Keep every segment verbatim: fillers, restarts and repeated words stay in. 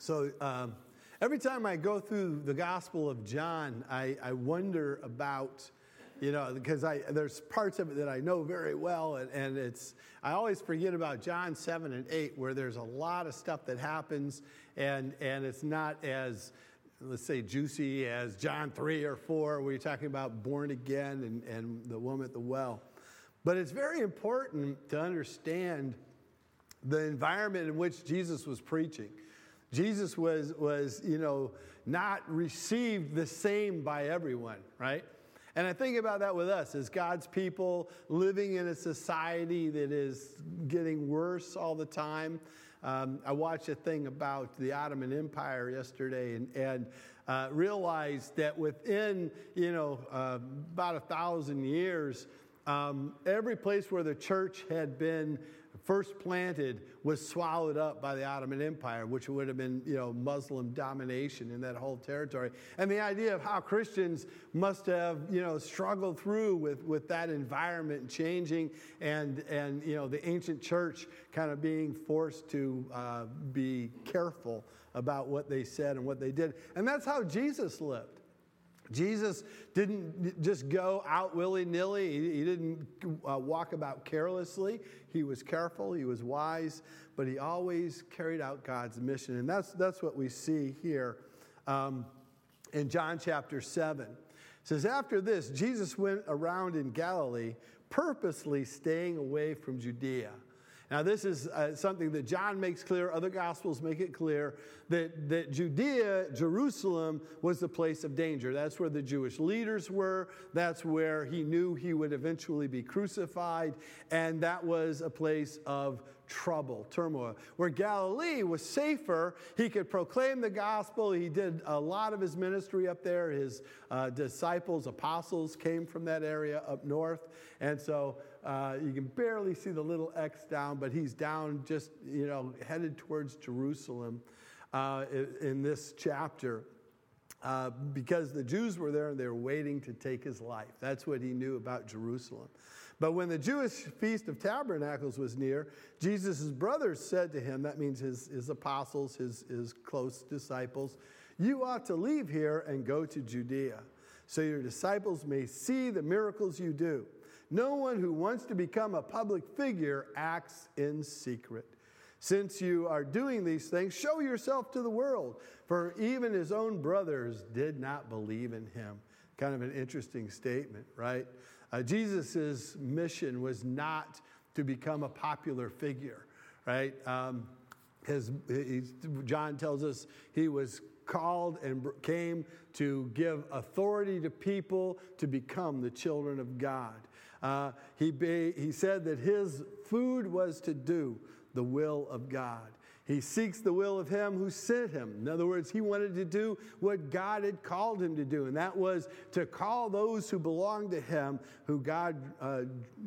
So um, every time I go through the Gospel of John, I, I wonder about, you know, because I there's parts of it that I know very well, and, and it's I always forget about John seven and eight, where there's a lot of stuff that happens, and and it's not as, let's say, juicy as John three or four, where you're talking about born again and, and the woman at the well. But it's very important to understand the environment in which Jesus was preaching. Jesus was, was, you know, not received the same by everyone, right? And I think about that with us as God's people living in a society that is getting worse all the time. Um, I watched a thing about the Ottoman Empire yesterday and, and uh, realized that within, you know, uh, about a thousand years, um, every place where the church had been first planted was swallowed up by the Ottoman Empire, which would have been, you know, Muslim domination in that whole territory. And the idea of how Christians must have, you know, struggled through with, with that environment changing and, and, you know, the ancient church kind of being forced to uh, be careful about what they said and what they did. And that's how Jesus lived. Jesus didn't just go out willy-nilly. He, he didn't uh, walk about carelessly. He was careful. He was wise. But he always carried out God's mission. And that's, that's what we see here um, in John chapter seven. It says, after this, Jesus went around in Galilee, purposely staying away from Judea. Now, this is uh, something that John makes clear. Other Gospels make it clear that, that Judea, Jerusalem, was the place of danger. That's where the Jewish leaders were. That's where he knew he would eventually be crucified. And that was a place of trouble, turmoil. Where Galilee was safer, he could proclaim the gospel. He did a lot of his ministry up there. His uh, disciples, apostles came from that area up north. And so uh, you can barely see the little X down, but he's down just, you know, headed towards Jerusalem uh, in, in this chapter. Uh, because the Jews were there and they were waiting to take his life. That's what he knew about Jerusalem. But when the Jewish Feast of Tabernacles was near, Jesus' brothers said to him, that means his, his apostles, his, his close disciples, you ought to leave here and go to Judea, so your disciples may see the miracles you do. No one who wants to become a public figure acts in secret. Since you are doing these things, show yourself to the world. For even his own brothers did not believe in him. Kind of an interesting statement, right? Uh, Jesus' mission was not to become a popular figure, right? Um, his, his, John tells us he was called and came to give authority to people to become the children of God. Uh, he, be, he said that his food was to do the will of God. He seeks the will of him who sent him. In other words, he wanted to do what God had called him to do, and that was to call those who belonged to him, who God uh,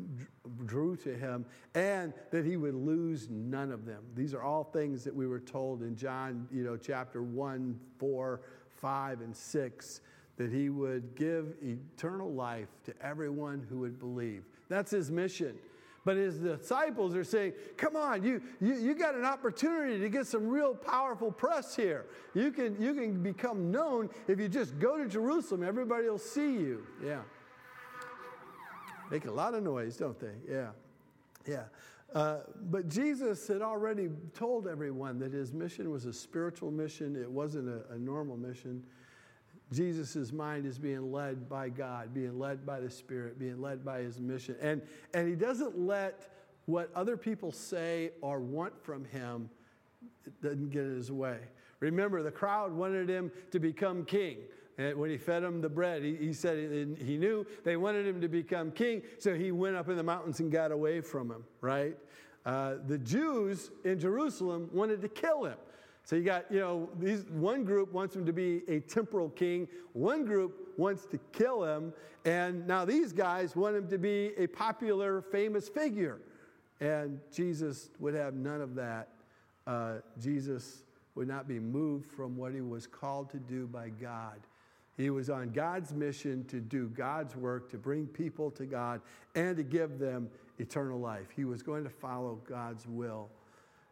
drew to him, and that he would lose none of them. These are all things that we were told in John, you know, chapter one, four, five, and six, that he would give eternal life to everyone who would believe. That's his mission. But his disciples are saying, come on, you, you, you got an opportunity to get some real powerful press here. You can, you can become known if you just go to Jerusalem. Everybody will see you. Yeah. Make a lot of noise, don't they? Yeah. Yeah. Uh, but Jesus had already told everyone that his mission was a spiritual mission. It wasn't a, a normal mission. Jesus' mind is being led by God, being led by the Spirit, being led by his mission. And, and he doesn't let what other people say or want from him, it doesn't get in his way. Remember, the crowd wanted him to become king. And when he fed them the bread, he, he said he knew they wanted him to become king, so he went up in the mountains and got away from him, right? Uh, the Jews in Jerusalem wanted to kill him. So you got, you know, these one group wants him to be a temporal king. One group wants to kill him. And now these guys want him to be a popular, famous figure. And Jesus would have none of that. Uh, Jesus would not be moved from what he was called to do by God. He was on God's mission to do God's work, to bring people to God, and to give them eternal life. He was going to follow God's will.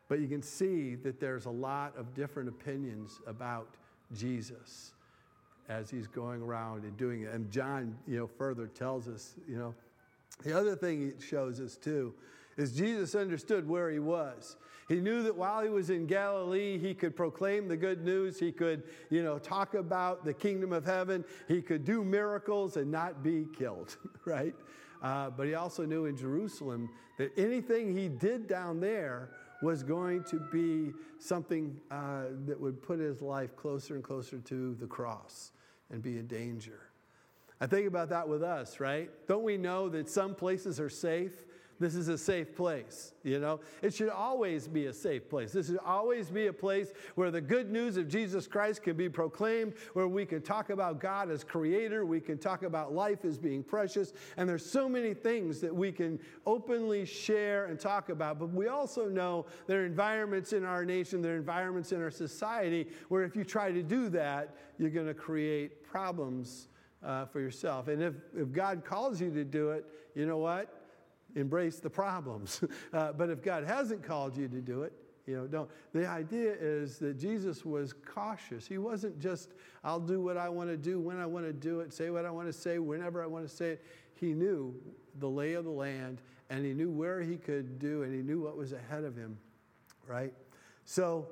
But you can see that there's a lot of different opinions about Jesus as he's going around and doing it. And John, you know, further tells us, you know, the other thing it shows us too is Jesus understood where he was. He knew that while he was in Galilee, he could proclaim the good news. He could, you know, talk about the kingdom of heaven. He could do miracles and not be killed, right? Uh, but he also knew in Jerusalem that anything he did down there was going to be something uh, that would put his life closer and closer to the cross and be a danger. I think about that with us, right? Don't we know that some places are safe? This is a safe place, you know? It should always be a safe place. This should always be a place where the good news of Jesus Christ can be proclaimed, where we can talk about God as creator, we can talk about life as being precious, and there's so many things that we can openly share and talk about. But we also know there are environments in our nation, there are environments in our society where if you try to do that, you're going to create problems uh, for yourself. And if, if God calls you to do it, you know what? Embrace the problems. uh, but if God hasn't called you to do it, you know, don't. The idea is that Jesus was cautious. He wasn't just, I'll do what I want to do when I want to do it, say what I want to say, whenever I want to say it. He knew the lay of the land, and he knew where he could do, and he knew what was ahead of him, right? So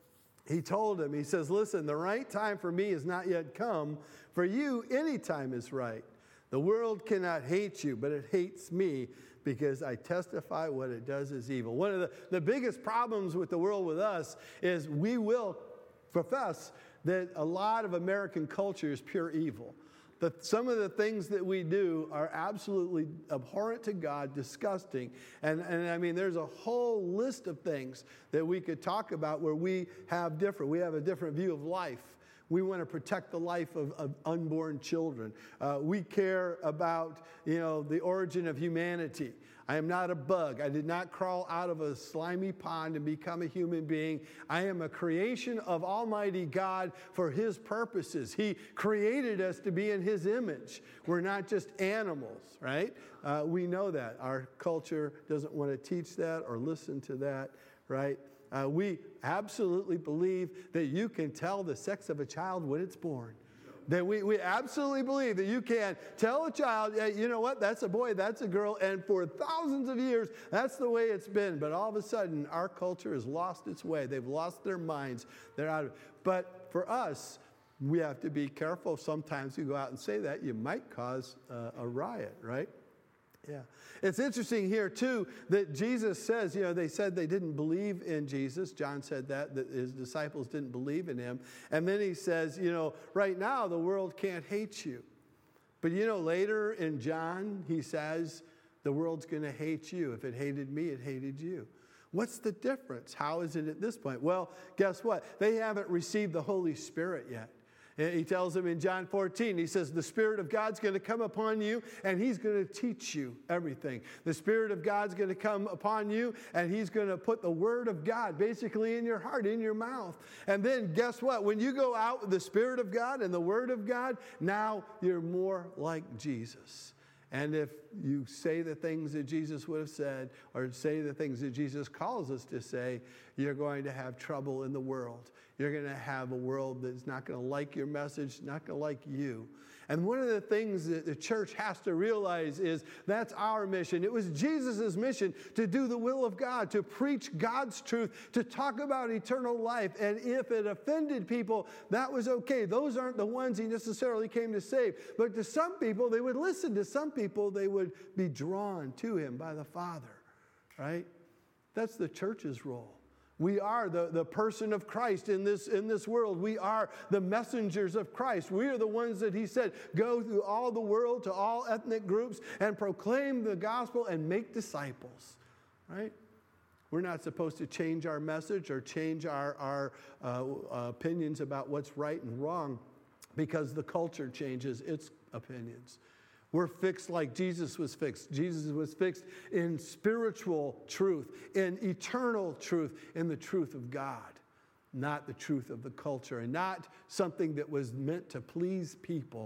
he told him, he says, listen, the right time for me has not yet come. For you, any time is right. The world cannot hate you, but it hates me because I testify what it does is evil. One of the, the biggest problems with the world with us is we will profess that a lot of American culture is pure evil. That some of the things that we do are absolutely abhorrent to God, disgusting. And, and I mean, there's a whole list of things that we could talk about where we have different, we have a different view of life. We want to protect the life of, of unborn children. Uh, we care about, you know, the origin of humanity. I am not a bug. I did not crawl out of a slimy pond and become a human being. I am a creation of Almighty God for his purposes. He created us to be in his image. We're not just animals, right? Uh, we know that. Our culture doesn't want to teach that or listen to that, right? Uh, we absolutely believe that you can tell the sex of a child when it's born. That we, we absolutely believe that you can tell a child, hey, you know what, that's a boy, that's a girl, and for thousands of years, that's the way it's been. But all of a sudden, our culture has lost its way. They've lost their minds. They're out of it. But for us, we have to be careful. Sometimes you go out and say that, you might cause uh, a riot, right? Yeah. It's interesting here, too, that Jesus says, you know, they said they didn't believe in Jesus. John said that, that his disciples didn't believe in him. And then he says, you know, right now the world can't hate you. But, you know, later in John, he says, the world's going to hate you. If it hated me, it hated you. What's the difference? How is it at this point? Well, guess what? They haven't received the Holy Spirit yet. He tells them in John fourteen, he says, the Spirit of God's going to come upon you, and he's going to teach you everything. The Spirit of God's going to come upon you, and he's going to put the Word of God basically in your heart, in your mouth. And then guess what? When you go out with the Spirit of God and the Word of God, now you're more like Jesus. And if you say the things that Jesus would have said, or say the things that Jesus calls us to say, you're going to have trouble in the world. You're going to have a world that's not going to like your message, not going to like you. And one of the things that the church has to realize is that's our mission. It was Jesus' mission to do the will of God, to preach God's truth, to talk about eternal life. And if it offended people, that was okay. Those aren't the ones he necessarily came to save. But to some people, they would listen. To some people, they would be drawn to him by the Father, right? That's the church's role. We are the, the person of Christ in this, in this world. We are the messengers of Christ. We are the ones that he said, go through all the world to all ethnic groups and proclaim the gospel and make disciples, right? We're not supposed to change our message or change our, our uh, uh, opinions about what's right and wrong because the culture changes its opinions. We're fixed like Jesus was fixed. Jesus was fixed in spiritual truth, in eternal truth, in the truth of God, not the truth of the culture, and not something that was meant to please people,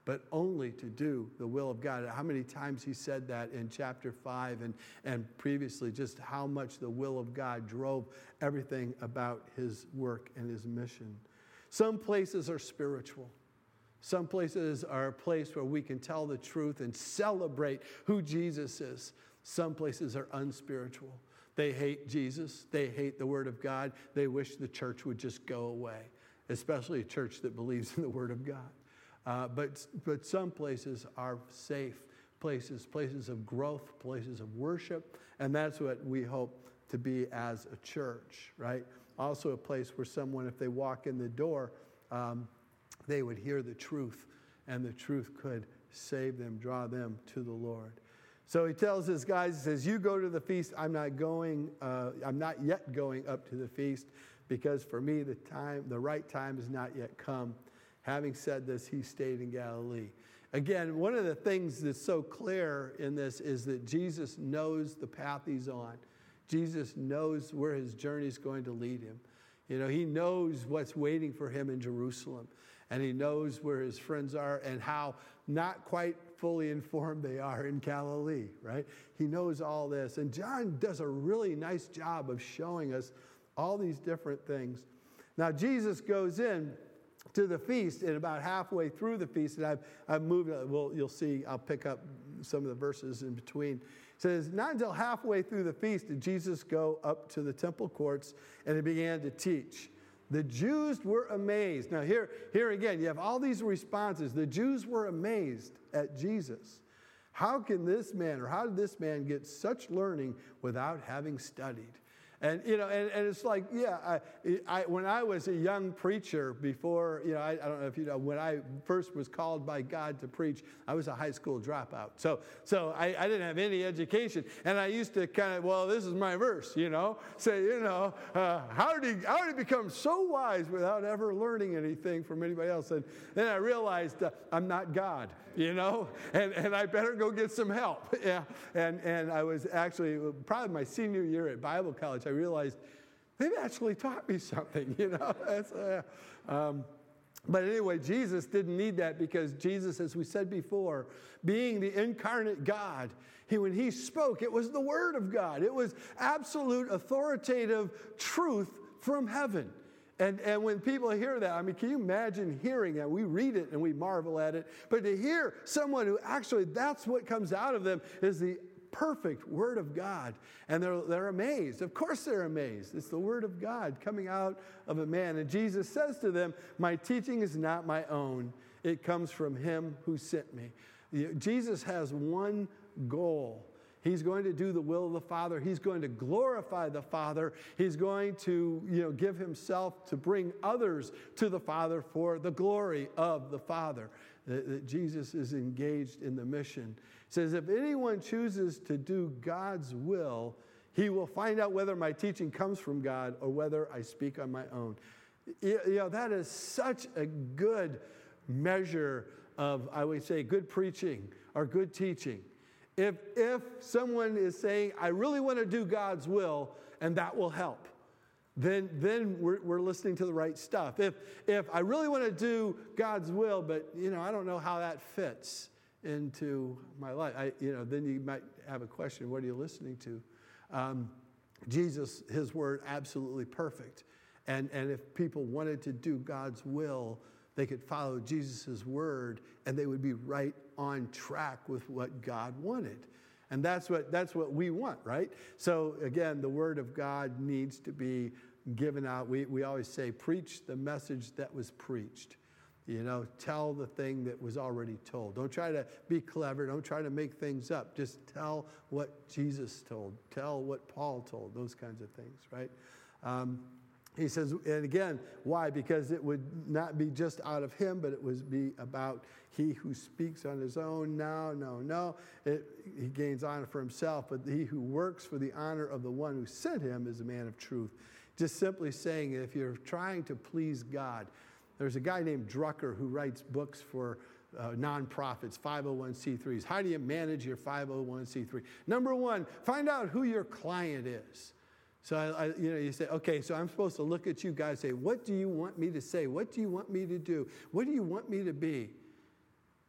but only to do the will of God. How many times he said that in chapter five and, and previously, just how much the will of God drove everything about his work and his mission. Some places are spiritual. Some places are a place where we can tell the truth and celebrate who Jesus is. Some places are unspiritual. They hate Jesus. They hate the Word of God. They wish the church would just go away, especially a church that believes in the Word of God. Uh, but, but some places are safe places, places of growth, places of worship, and that's what we hope to be as a church, right? Also a place where someone, if they walk in the door, um, they would hear the truth, and the truth could save them, draw them to the Lord. So he tells his guys, he says, you go to the feast. I'm not going, uh, I'm not yet going up to the feast, because for me the time, the right time has not yet come. Having said this, he stayed in Galilee. Again, one of the things that's so clear in this is that Jesus knows the path he's on. Jesus knows where his journey is going to lead him. You know, he knows what's waiting for him in Jerusalem. And he knows where his friends are and how not quite fully informed they are in Galilee, right? He knows all this. And John does a really nice job of showing us all these different things. Now, Jesus goes in to the feast, and about halfway through the feast, and I've, I've moved, well, you'll see, I'll pick up some of the verses in between. It says, not until halfway through the feast did Jesus go up to the temple courts, and he began to teach. The Jews were amazed. Now here, here again, you have all these responses. The Jews were amazed at Jesus. How can this man, or how did this man get such learning without having studied? And, you know, and, and it's like, yeah, I, I, when I was a young preacher before, you know, I, I don't know if you know, when I first was called by God to preach, I was a high school dropout. So so I, I didn't have any education. And I used to kind of, well, this is my verse, you know, say, you know, uh, how, did he, how did he become so wise without ever learning anything from anybody else? And then I realized uh, I'm not God, you know, and, and I better go get some help. Yeah. And, and I was actually, probably my senior year at Bible college, I realized they've actually taught me something, you know. That's, uh, um, but anyway, Jesus didn't need that, because Jesus, as we said before, being the incarnate God, he, when he spoke, it was the Word of God. It was absolute authoritative truth from heaven. And, and when people hear that, I mean, can you imagine hearing that? We read it and we marvel at it. But to hear someone who actually, that's what comes out of them, is the perfect Word of God. And they're, they're amazed. Of course they're amazed. It's the Word of God coming out of a man. And Jesus says to them, my teaching is not my own. It comes from him who sent me. Jesus has one goal. He's going to do the will of the Father. He's going to glorify the Father. He's going to, you know, give himself to bring others to the Father for the glory of the Father. That, that Jesus is engaged in the mission. It says, if anyone chooses to do God's will, he will find out whether my teaching comes from God or whether I speak on my own. You know, that is such a good measure of, I would say, good preaching or good teaching. If, if someone is saying, I really want to do God's will, and that will help, then, then we're, we're listening to the right stuff. If, if I really want to do God's will, but, you know, I don't know how that fits into my life, I, you know, then you might have a question, what are you listening to? Um, Jesus, his word, absolutely perfect. And, and if people wanted to do God's will, they could follow Jesus' word, and they would be right on track with what God wanted. And that's what, that's what we want, right? So again, the word of God needs to be given out. We, we always say, preach the message that was preached. You know, tell the thing that was already told. Don't try to be clever. Don't try to make things up. Just tell what Jesus told. Tell what Paul told, those kinds of things, right? Um, He says, and again, why? Because it would not be just out of him, but it would be about he who speaks on his own. No, no, no. It, he gains honor for himself, but he who works for the honor of the one who sent him is a man of truth. Just simply saying, if you're trying to please God, there's a guy named Drucker who writes books for uh, nonprofits, five oh one c threes. How do you manage your five oh one c three? Number one, find out who your client is. So, I, I, you know, you say, okay, so I'm supposed to look at you guys and say, what do you want me to say? What do you want me to do? What do you want me to be?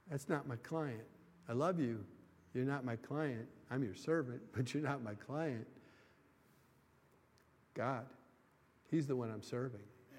That's not my client. I love you. You're not my client. I'm your servant, but you're not my client. God, he's the one I'm serving.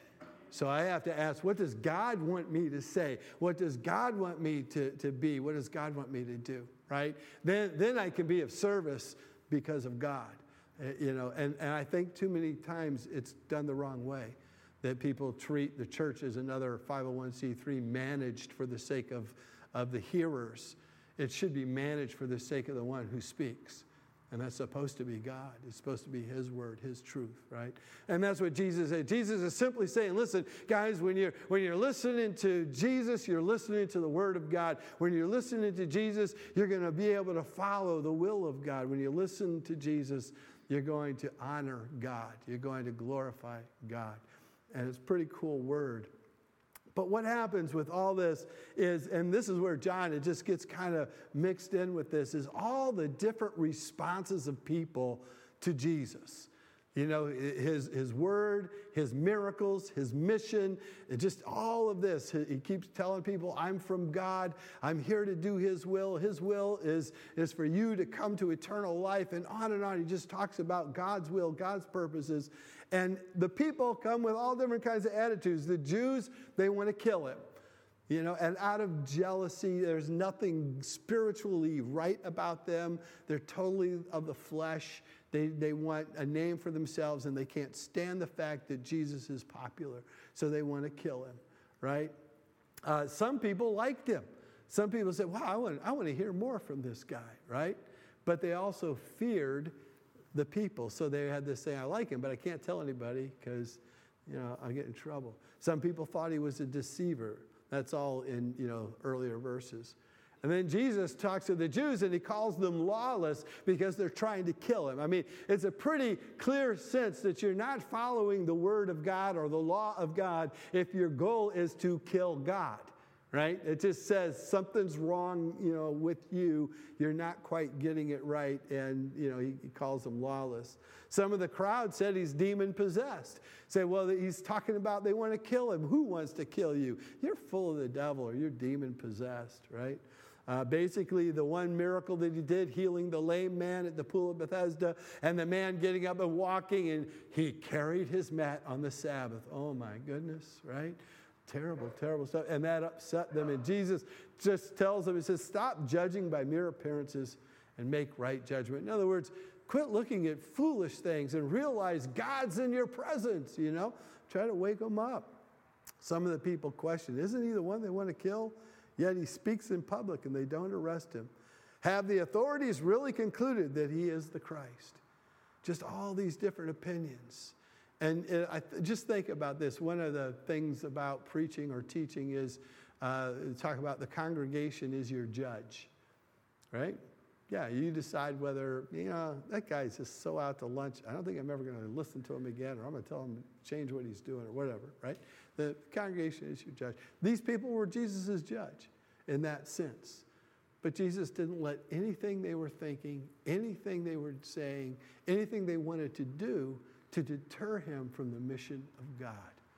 So I have to ask, what does God want me to say? What does God want me to, to be? What does God want me to do, right? Then, then I can be of service because of God. Uh, you know, and, and I think too many times it's done the wrong way, that people treat the church as another five oh one c three managed for the sake of, of the hearers. It should be managed for the sake of the one who speaks. And that's supposed to be God. It's supposed to be his word, his truth, right? And that's what Jesus said. Jesus is simply saying, listen, guys, when you're, when you're listening to Jesus, you're listening to the word of God. When you're listening to Jesus, you're going to be able to follow the will of God. When you listen to Jesus, you're going to honor God. You're going to glorify God. And it's a pretty cool word. But what happens with all this is, and this is where John, it just gets kind of mixed in with this, is all the different responses of people to Jesus. You know, his, his word, his miracles, his mission, just all of this. He keeps telling people, I'm from God. I'm here to do his will. His will is, is for you to come to eternal life, and on and on. He just talks about God's will, God's purposes. And the people come with all different kinds of attitudes. The Jews, they want to kill him. You know, and out of jealousy, there's nothing spiritually right about them. They're totally of the flesh. They, they want a name for themselves, and they can't stand the fact that Jesus is popular. So they want to kill him, right? Uh, some people liked him. Some people said, wow, I want, I want to hear more from this guy, right? But they also feared the people. So they had this saying, I like him, but I can't tell anybody because, you know, I'll get in trouble. Some people thought he was a deceiver. That's all in, you know, earlier verses. And then Jesus talks to the Jews and he calls them lawless because they're trying to kill him. I mean, it's a pretty clear sense that you're not following the word of God or the law of God if your goal is to kill God, right? It just says something's wrong, you know, with you. You're not quite getting it right. And, you know, he, he calls them lawless. Some of the crowd said he's demon possessed. Say, well, he's talking about they want to kill him. Who wants to kill you? You're full of the devil or you're demon possessed, right? Uh, basically, the one miracle that he did, healing the lame man at the pool of Bethesda, and the man getting up and walking, and he carried his mat on the Sabbath. Oh, my goodness, right? Terrible, terrible stuff. And that upset them. And Jesus just tells them, he says, stop judging by mere appearances and make right judgment. In other words, quit looking at foolish things and realize God's in your presence, you know? Try to wake them up. Some of the people question, isn't he the one they want to kill? Yet he speaks in public and they don't arrest him. Have the authorities really concluded that he is the Christ? Just all these different opinions. And uh, I th- just think about this. One of the things about preaching or teaching is uh, talk about the congregation is your judge, right? Yeah, you decide whether, you know, that guy's just so out to lunch. I don't think I'm ever going to listen to him again, or I'm going to tell him to change what he's doing or whatever, right? The congregation is your judge. These people were Jesus' judge in that sense. But Jesus didn't let anything they were thinking, anything they were saying, anything they wanted to do to deter him from the mission of God.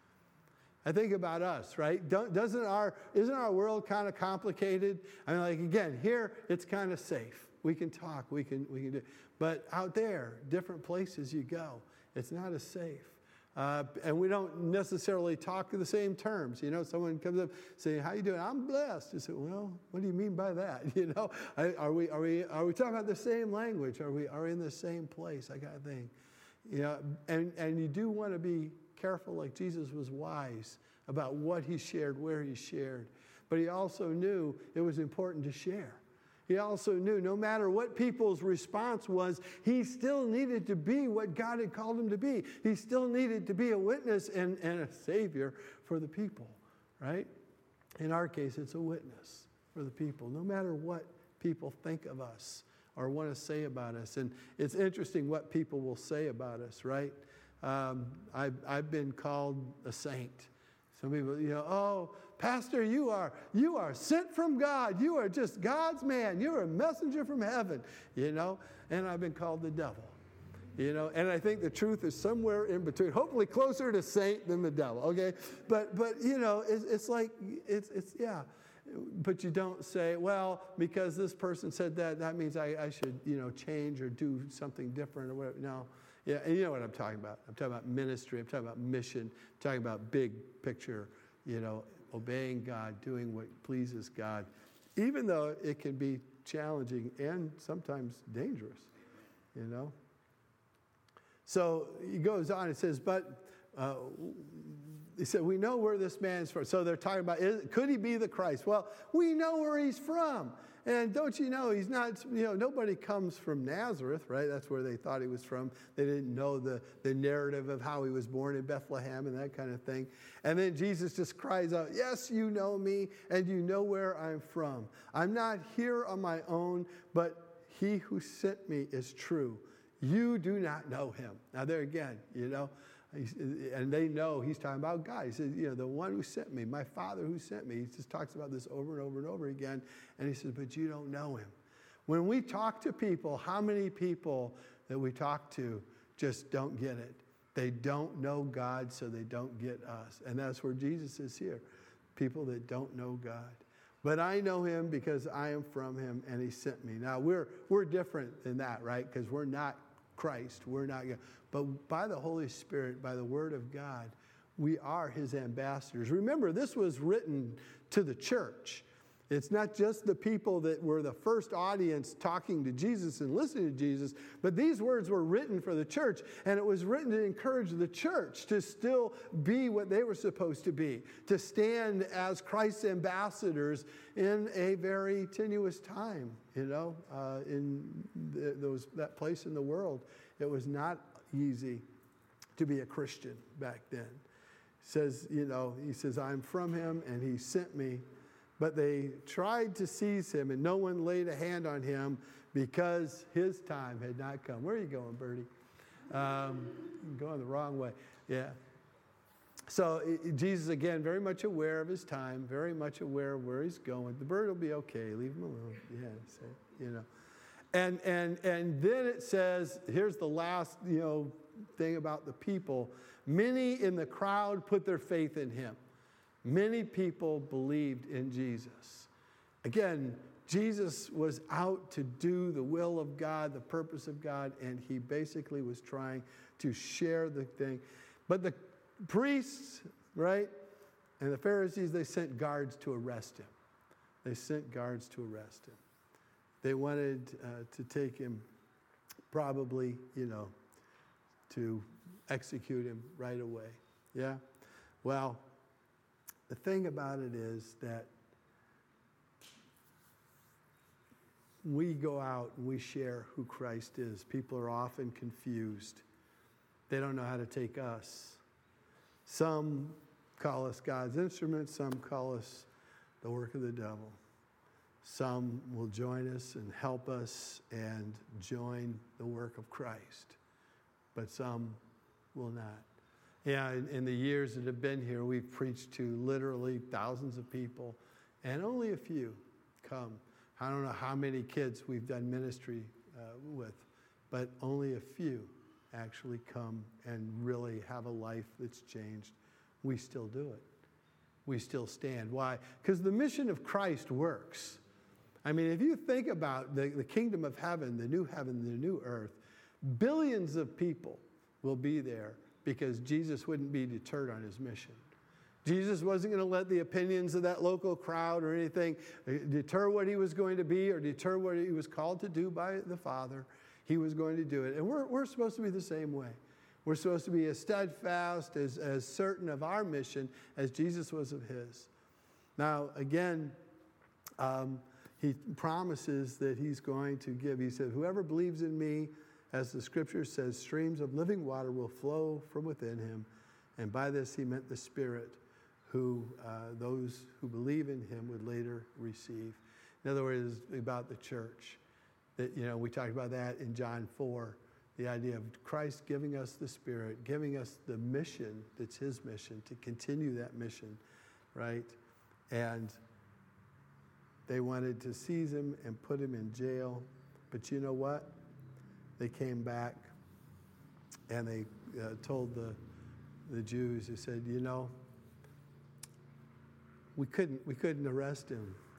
I think about us, right? Don't, doesn't our, isn't our world kind of complicated? I mean, like, again, here it's kind of safe. We can talk, we can, we can do. But out there, different places you go, it's not as safe. Uh, and we don't necessarily talk in the same terms. You know, someone comes up saying, how you doing? I'm blessed. You say, well, what do you mean by that? You know, are we, are we, are we talking about the same language? Are we, are we in the same place? That kind of thing. You know, and, and you do want to be careful, like Jesus was wise about what he shared, where he shared. But he also knew it was important to share. He also knew no matter what people's response was, he still needed to be what God had called him to be. He still needed to be a witness and, and a savior for the people, right? In our case, it's a witness for the people, no matter what people think of us or want to say about us. And it's interesting what people will say about us, right? Um, I've, I've been called a saint. Some people, you know, oh, Pastor, you are you are sent from God. You are just God's man. You're a messenger from heaven, you know. And I've been called the devil, you know. And I think the truth is somewhere in between. Hopefully closer to saint than the devil, okay? But but you know, it's, it's like it's it's yeah. but you don't say, well, because this person said that, that means I, I should, you know, change or do something different or whatever. No. Yeah, and you know what I'm talking about. I'm talking about ministry. I'm talking about mission. I'm talking about big picture, you know, obeying God, doing what pleases God, even though it can be challenging and sometimes dangerous, you know. So he goes on, it says, but uh, he said, we know where this man's from. So they're talking about, is, could he be the Christ? Well, we know where he's from. And don't you know, he's not, you know, nobody comes from Nazareth, right? That's where they thought he was from. They didn't know the, the narrative of how he was born in Bethlehem and that kind of thing. And then Jesus just cries out, yes, you know me, and you know where I'm from. I'm not here on my own, but he who sent me is true. You do not know him. Now there again, you know, and they know he's talking about God. He says, you know, the one who sent me, my Father who sent me. He just talks about this over and over and over again. And he says, but you don't know him. When we talk to people, how many people that we talk to just don't get it? They don't know God, so they don't get us. And that's where Jesus is here. People that don't know God. But I know him because I am from him and he sent me. Now, we're we're different than that, right? Because we're not Christ. We're not, but by the Holy Spirit, by the Word of God, we are his ambassadors. Remember, this was written to the church. It's not just the people that were the first audience talking to Jesus and listening to Jesus, but these words were written for the church, and it was written to encourage the church to still be what they were supposed to be, to stand as Christ's ambassadors in a very tenuous time, you know, uh, in the, those that place in the world. It was not easy to be a Christian back then. He says, you know, he says, I'm from him, and he sent me. But they tried to seize him, and no one laid a hand on him because his time had not come. Where are you going, Bertie? Um, going the wrong way. Yeah. So it, Jesus, again, very much aware of his time, very much aware of where he's going. The bird will be okay. Leave him alone. Yeah, so, you know. And, and, and then it says, here's the last, you know, thing about the people. Many in the crowd put their faith in him. Many people believed in Jesus. Again, Jesus was out to do the will of God, the purpose of God, and he basically was trying to share the thing. But the priests, right, and the Pharisees, they sent guards to arrest him. They sent guards to arrest him. They wanted uh, to take him, probably, you know, to execute him right away. Yeah? Well, the thing about it is that we go out and we share who Christ is. People are often confused. They don't know how to take us. Some call us God's instruments. Some call us the work of the devil. Some will join us and help us and join the work of Christ. But some will not. Yeah, in, in the years that have been here, we've preached to literally thousands of people, and only a few come. I don't know how many kids we've done ministry uh, with, but only a few actually come and really have a life that's changed. We still do it. We still stand. Why? Because the mission of Christ works. I mean, if you think about the, the kingdom of heaven, the new heaven, the new earth, billions of people will be there because Jesus wouldn't be deterred on his mission. Jesus wasn't going to let the opinions of that local crowd or anything deter what he was going to be or deter what he was called to do by the Father. He was going to do it. And we're, we're supposed to be the same way. We're supposed to be as steadfast, as, as certain of our mission as Jesus was of his. Now, again, um, he promises that he's going to give. He said, whoever believes in me, as the scripture says, streams of living water will flow from within him. And by this he meant the Spirit, who uh, those who believe in him would later receive. In other words, about the church. That, you know, we talked about that in John four, the idea of Christ giving us the Spirit, giving us the mission that's his mission, to continue that mission, right? And they wanted to seize him and put him in jail. But you know what? They came back and they uh, told the, the Jews, they said, you know, we couldn't, we couldn't arrest him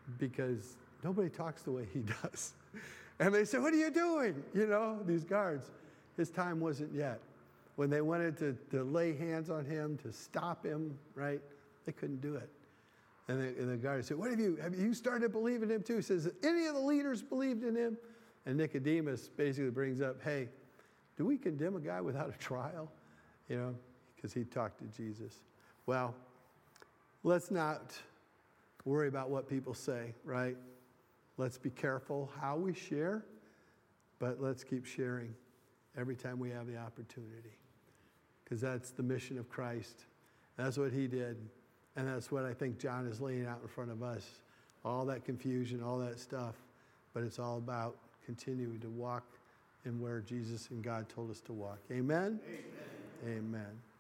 because nobody talks the way he does. And they said, what are you doing? You know, these guards. His time wasn't yet. When they wanted to, to lay hands on him, to stop him, right, they couldn't do it. And the, and the guard said, what have you, have you started believing in him too? He says, any of the leaders believed in him? And Nicodemus basically brings up, hey, do we condemn a guy without a trial? You know, because he talked to Jesus. Well, let's not worry about what people say, right? Let's be careful how we share, but let's keep sharing every time we have the opportunity, because that's the mission of Christ. That's what he did, and that's what I think John is laying out in front of us. All that confusion, all that stuff, but it's all about continuing to walk in where Jesus and God told us to walk. Amen? Amen. Amen.